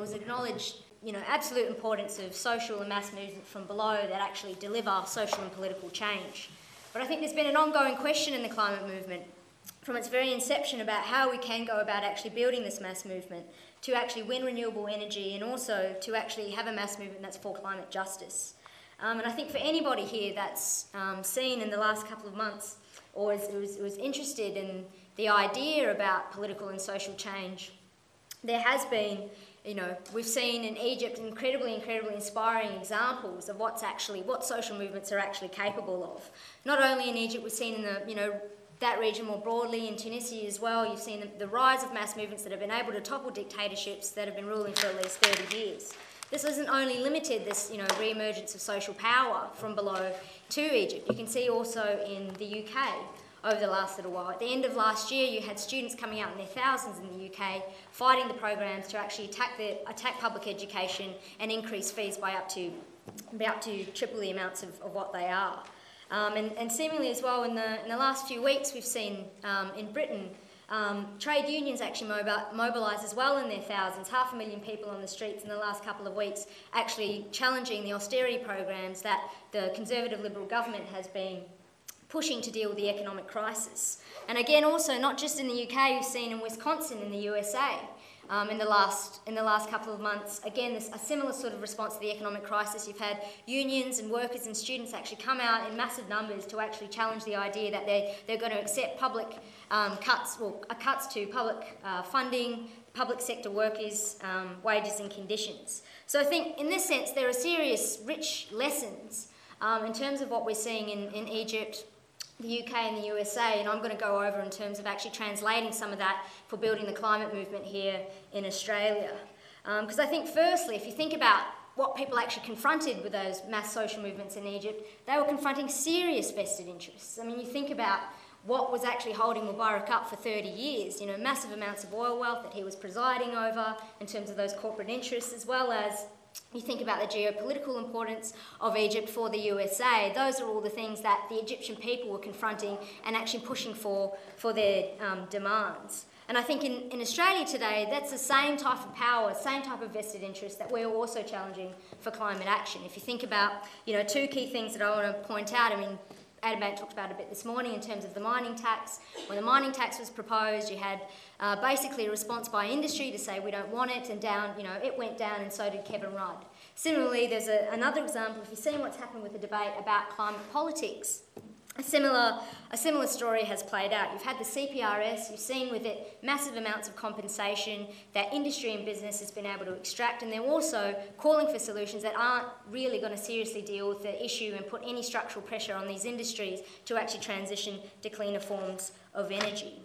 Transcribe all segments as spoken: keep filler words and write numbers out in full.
was acknowledged, you know, absolute importance of social and mass movement from below that actually deliver social and political change. But I think there's been an ongoing question in the climate movement from its very inception about how we can go about actually building this mass movement to actually win renewable energy and also to actually have a mass movement that's for climate justice. Um, and I think for anybody here that's um, seen in the last couple of months or is, was, was interested in the idea about political and social change, there has been, you know, we've seen in Egypt incredibly, incredibly inspiring examples of what's actually, what social movements are actually capable of. Not only in Egypt, we've seen in the, you know, that region more broadly, in Tunisia as well, you've seen the, the rise of mass movements that have been able to topple dictatorships that have been ruling for at least thirty years. This hasn't only limited this, you know, re-emergence of social power from below to Egypt. You can see also in the U K over the last little while. At the end of last year, you had students coming out in their thousands in the U K fighting the programs to actually attack the attack public education and increase fees by up to by up to triple the amounts of, of what they are. Um, and, and seemingly as well, in the in the last few weeks, we've seen um, in Britain um, trade unions actually mobi- mobilise as well in their thousands, half a million people on the streets in the last couple of weeks, actually challenging the austerity programs that the Conservative Liberal government has been pushing to deal with the economic crisis. And again, also not just in the U K, we've seen in Wisconsin in the U S A. Um, in the last in the last couple of months, again, this, a similar sort of response to the economic crisis. You've had unions and workers and students actually come out in massive numbers to actually challenge the idea that they they're going to accept public um, cuts, or uh, cuts to public uh, funding, public sector workers' um, wages and conditions. So I think in this sense there are serious, rich lessons um, in terms of what we're seeing in, in Egypt, the U K and the U S A, and I'm going to go over in terms of actually translating some of that for building the climate movement here in Australia. Because um, I think firstly, if you think about what people actually confronted with those mass social movements in Egypt, they were confronting serious vested interests. I mean, you think about what was actually holding Mubarak up for thirty years, you know, massive amounts of oil wealth that he was presiding over in terms of those corporate interests, as well as you think about the geopolitical importance of Egypt for the U S A. Those are all the things that the Egyptian people were confronting and actually pushing for for their um, demands. And I think in, in Australia today, that's the same type of power, same type of vested interest that we're also challenging for climate action. If you think about, you know, two key things that I want to point out, I mean, Adam Bandt talked about it a bit this morning in terms of the mining tax. When the mining tax was proposed, you had uh, basically a response by industry to say we don't want it, and down, you know, it went down, and so did Kevin Rudd. Similarly, there's a, another example, if you've seen what's happened with the debate about climate politics, a similar, a similar story has played out. You've had the C P R S, you've seen with it massive amounts of compensation that industry and business has been able to extract, and they're also calling for solutions that aren't really going to seriously deal with the issue and put any structural pressure on these industries to actually transition to cleaner forms of energy.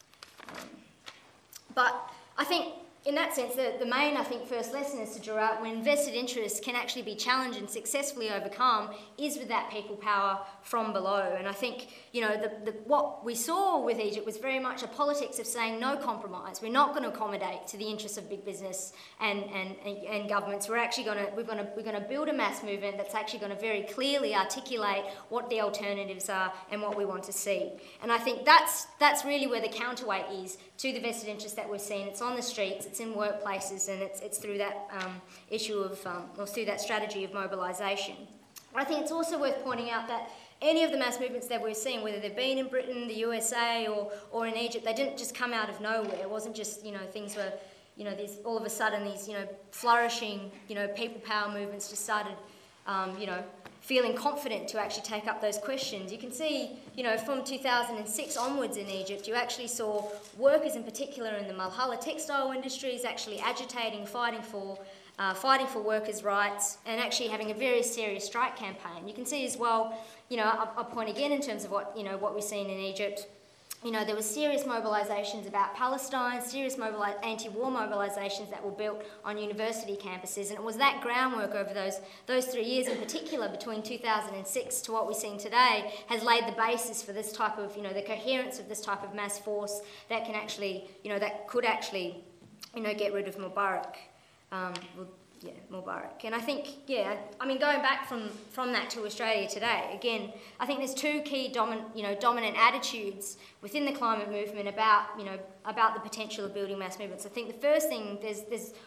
Um, but I think in that sense, the, the main, I think, first lesson is to draw out when vested interests can actually be challenged and successfully overcome is with that people power from below. And I think, you know, the, the, what we saw with Egypt was very much a politics of saying no compromise. We're not going to accommodate to the interests of big business and, and, and, and governments. We're actually going to, we're going to, we're going to build a mass movement that's actually going to very clearly articulate what the alternatives are and what we want to see. And I think that's, that's really where the counterweight is to the vested interest that we're seeing. It's on the streets, it's in workplaces, and it's it's through that um, issue of, um, or through that strategy of mobilisation. I think it's also worth pointing out that any of the mass movements that we're seeing, whether they've been in Britain, the U S A, or or in Egypt, they didn't just come out of nowhere. It wasn't just, you know, things were, you know, these all of a sudden these, you know, flourishing, you know, people power movements just started, um, you know, feeling confident to actually take up those questions. You can see, you know, from two thousand six onwards in Egypt, you actually saw workers in particular in the Malhala textile industries actually agitating, fighting for, uh, fighting for workers' rights, and actually having a very serious strike campaign. You can see as well, you know, I'll, I'll point again in terms of what, you know, what we've seen in Egypt. You know, there were serious mobilisations about Palestine, serious mobili- anti-war mobilisations that were built on university campuses, and it was that groundwork over those those three years in particular, between two thousand six to what we're seeing today, has laid the basis for this type of, you know, the coherence of this type of mass force that can actually, you know, that could actually, you know, get rid of Mubarak. Um, Yeah, Mubarak. And I think, yeah, I mean, going back from, from that to Australia today, again, I think there's two key dominant, you know, dominant attitudes within the climate movement about, you know, about the potential of building mass movements. I think the first thing, there's, there's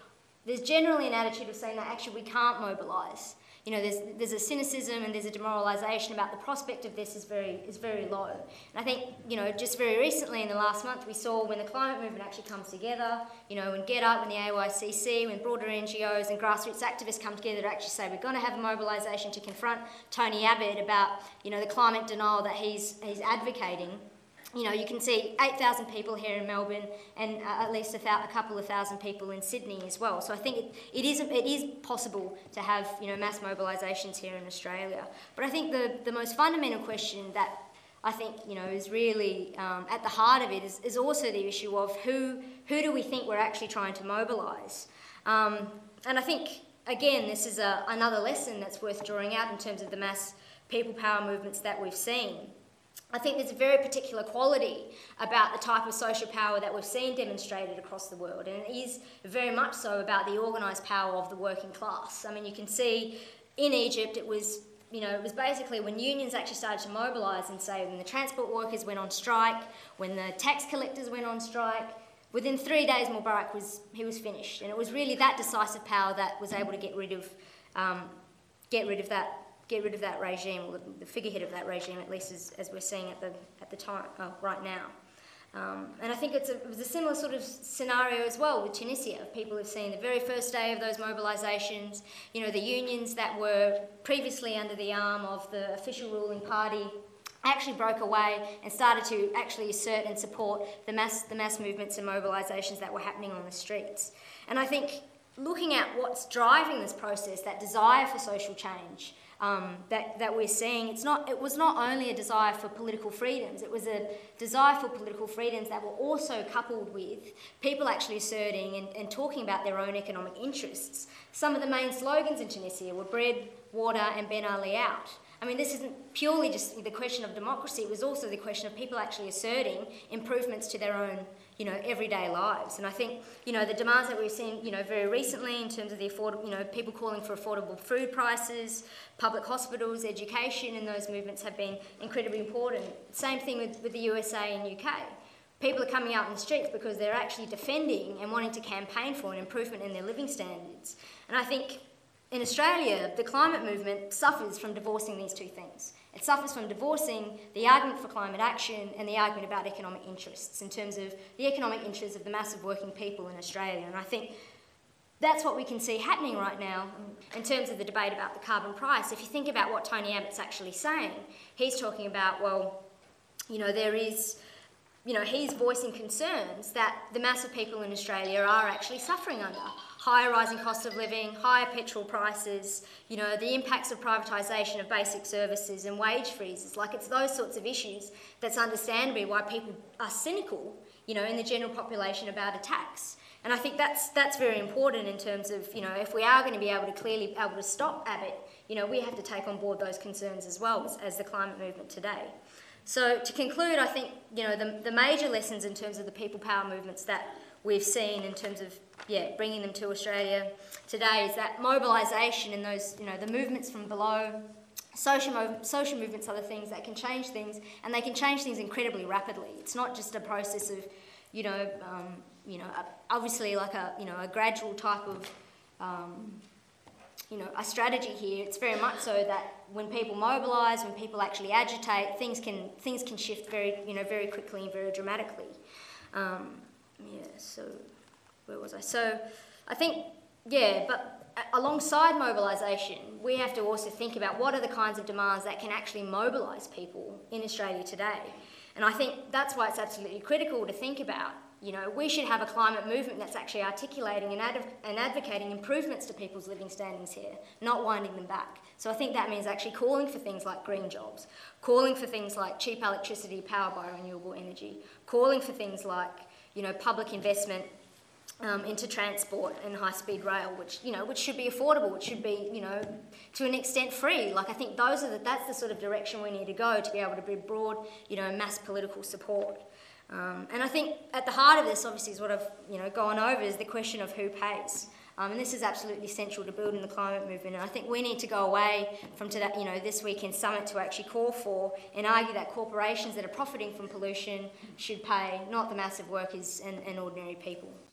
there's generally an attitude of saying that actually we can't mobilise. You know, there's there's a cynicism and there's a demoralisation about the prospect of this is very is very low. And I think, you know, just very recently in the last month we saw when the climate movement actually comes together, you know, when Get Up, when the A Y C C, when broader N G Os and grassroots activists come together to actually say we're going to have a mobilisation to confront Tony Abbott about, you know, the climate denial that he's he's advocating. You know, you can see eight thousand people here in Melbourne and uh, at least a, th- a couple of thousand people in Sydney as well. So I think it, it, is, it is possible to have, you know, mass mobilisations here in Australia. But I think the, the most fundamental question that I think, you know, is really um, at the heart of it is, is also the issue of who, who do we think we're actually trying to mobilise? Um, and I think, again, this is a, another lesson that's worth drawing out in terms of the mass people power movements that we've seen. I think there's a very particular quality about the type of social power that we've seen demonstrated across the world, and it is very much so about the organised power of the working class. I mean, you can see in Egypt it was, you know, it was basically when unions actually started to mobilise and say when the transport workers went on strike, when the tax collectors went on strike, within three days Mubarak was, he was finished. And it was really that decisive power that was able to get rid of, um, get rid of that get rid of that regime, or the, the figurehead of that regime, at least as, as we're seeing at the at the time uh, right now. Um, and I think it's a, it was a similar sort of scenario as well with Tunisia. People have seen the very first day of those mobilisations, you know, the unions that were previously under the arm of the official ruling party actually broke away and started to actually assert and support the mass the mass movements and mobilisations that were happening on the streets. And I think looking at what's driving this process, that desire for social change, Um, that, that we're seeing, it's not, it was not only a desire for political freedoms, it was a desire for political freedoms that were also coupled with people actually asserting and, and talking about their own economic interests. Some of the main slogans in Tunisia were bread, water and Ben Ali out. I mean, this isn't purely just the question of democracy, it was also the question of people actually asserting improvements to their own, you know, everyday lives. And I think, you know, the demands that we've seen, you know, very recently in terms of the affordable, you know, people calling for affordable food prices, public hospitals, education, and those movements have been incredibly important. Same thing with, with the U S A and U K. People are coming out in the streets because they're actually defending and wanting to campaign for an improvement in their living standards. And I think in Australia, the climate movement suffers from divorcing these two things. It suffers from divorcing the argument for climate action and the argument about economic interests in terms of the economic interests of the massive working people in Australia. And I think that's what we can see happening right now in terms of the debate about the carbon price. If you think about what Tony Abbott's actually saying, he's talking about, well, you know, there is, you know, he's voicing concerns that the mass of people in Australia are actually suffering under. Higher rising costs of living, higher petrol prices, you know, the impacts of privatisation of basic services and wage freezes. Like, it's those sorts of issues that's understandably why people are cynical, you know, in the general population about a tax. And I think that's that's very important in terms of, you know, if we are going to be able to clearly be able to stop Abbott, you know, we have to take on board those concerns as well as, as the climate movement today. So to conclude, I think, you know, the, the major lessons in terms of the people power movements that we've seen in terms of, yeah, bringing them to Australia today is that mobilisation and those, you know, the movements from below, social, mov- social movements are the things that can change things, and they can change things incredibly rapidly. It's not just a process of, you know, um, you know, obviously like a, you know, a gradual type of, um, you know, a strategy here. It's very much so that when people mobilise, when people actually agitate, things can things can shift very, you know, very quickly and very dramatically. Um, yeah. So, where was I? So, I think, yeah, but alongside mobilisation, we have to also think about what are the kinds of demands that can actually mobilise people in Australia today. And I think that's why it's absolutely critical to think about, you know, we should have a climate movement that's actually articulating and, ad- and advocating improvements to people's living standings here, not winding them back. So I think that means actually calling for things like green jobs, calling for things like cheap electricity powered by renewable energy, calling for things like, you know, public investment um, into transport and high-speed rail, which, you know, which should be affordable, which should be, you know, to an extent free. Like, I think those are the, that's the sort of direction we need to go to be able to build broad, you know, mass political support. Um, and I think at the heart of this, obviously, is what I've, you know, gone over, is the question of who pays. Um, and this is absolutely central to building the climate movement. And I think we need to go away from today, you know, this weekend summit to actually call for and argue that corporations that are profiting from pollution should pay, not the massive workers and, and ordinary people.